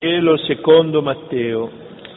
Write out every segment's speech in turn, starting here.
Vangelo secondo Matteo.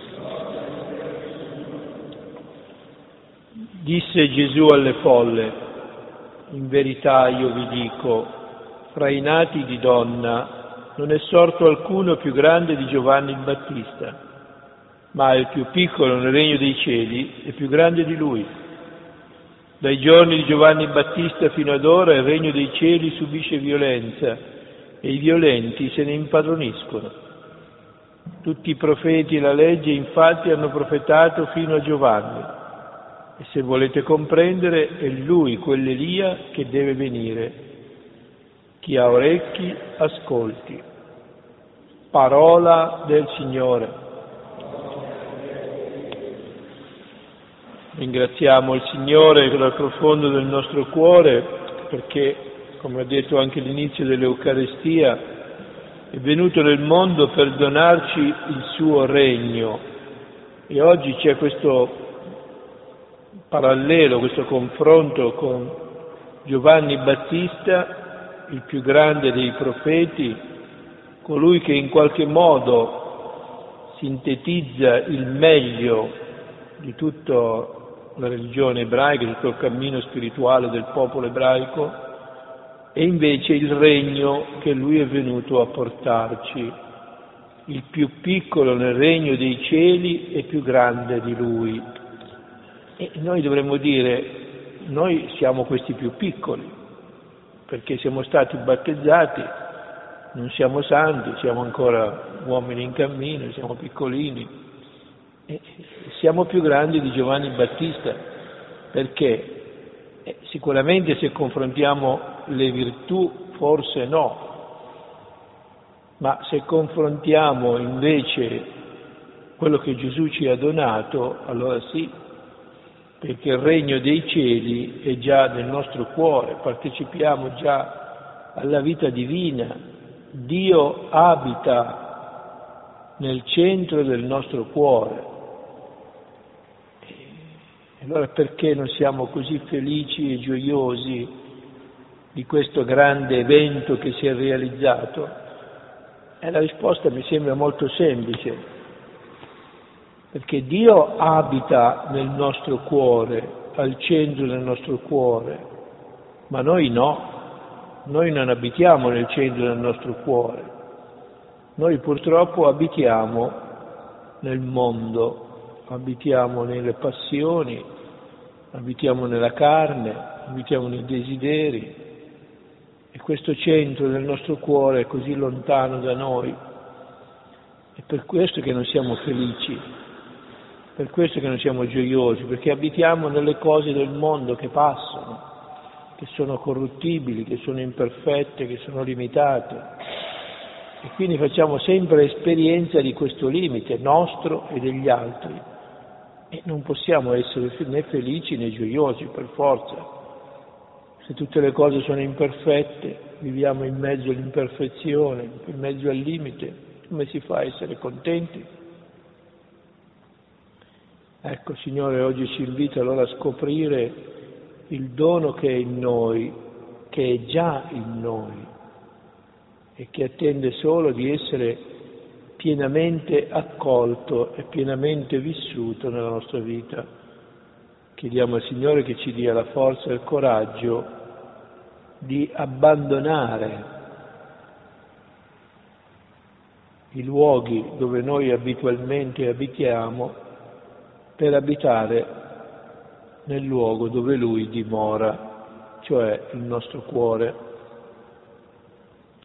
Disse Gesù alle folle: in verità io vi dico, fra i nati di donna non è sorto alcuno più grande di Giovanni il Battista, ma il più piccolo nel regno dei cieli è più grande di lui. Dai giorni di Giovanni il Battista fino ad ora il regno dei cieli subisce violenza e i violenti se ne impadroniscono. Tutti i profeti e la legge infatti hanno profetato fino a Giovanni, e se volete comprendere è lui quell'Elia che deve venire. Chi ha orecchi ascolti. Parola del Signore. Ringraziamo il Signore dal profondo del nostro cuore perché, come ho detto anche all'inizio dell'Eucaristia, è venuto nel mondo per donarci il suo regno. E oggi c'è questo parallelo, questo confronto con Giovanni Battista, il più grande dei profeti, colui che in qualche modo sintetizza il meglio di tutta la religione ebraica, di tutto il cammino spirituale del popolo ebraico, e invece il regno che lui è venuto a portarci. Il più piccolo nel regno dei cieli è più grande di lui. E noi dovremmo dire, noi siamo questi più piccoli, perché siamo stati battezzati, non siamo santi, siamo ancora uomini in cammino, siamo piccolini, e siamo più grandi di Giovanni Battista, perché sicuramente se confrontiamo le virtù forse no, ma se confrontiamo invece quello che Gesù ci ha donato, allora sì, perché il regno dei cieli è già nel nostro cuore, partecipiamo già alla vita divina, Dio abita nel centro del nostro cuore. Allora perché non siamo così felici e gioiosi di questo grande evento che si è realizzato? E la risposta mi sembra molto semplice, perché Dio abita nel nostro cuore, al centro del nostro cuore, ma noi no, noi non abitiamo nel centro del nostro cuore, noi purtroppo abitiamo nel mondo, abitiamo nelle passioni, abitiamo nella carne, abitiamo nei desideri, e questo centro del nostro cuore è così lontano da noi. È per questo che non siamo felici, per questo che non siamo gioiosi, perché abitiamo nelle cose del mondo che passano, che sono corruttibili, che sono imperfette, che sono limitate. E quindi facciamo sempre esperienza di questo limite nostro e degli altri. E non possiamo essere né felici né gioiosi, per forza. Se tutte le cose sono imperfette, viviamo in mezzo all'imperfezione, in mezzo al limite, come si fa a essere contenti? Ecco, Signore, oggi ci invita allora a scoprire il dono che è in noi, che è già in noi, e che attende solo di essere pienamente accolto e pienamente vissuto nella nostra vita. Chiediamo al Signore che ci dia la forza e il coraggio di abbandonare i luoghi dove noi abitualmente abitiamo per abitare nel luogo dove Lui dimora, cioè il nostro cuore.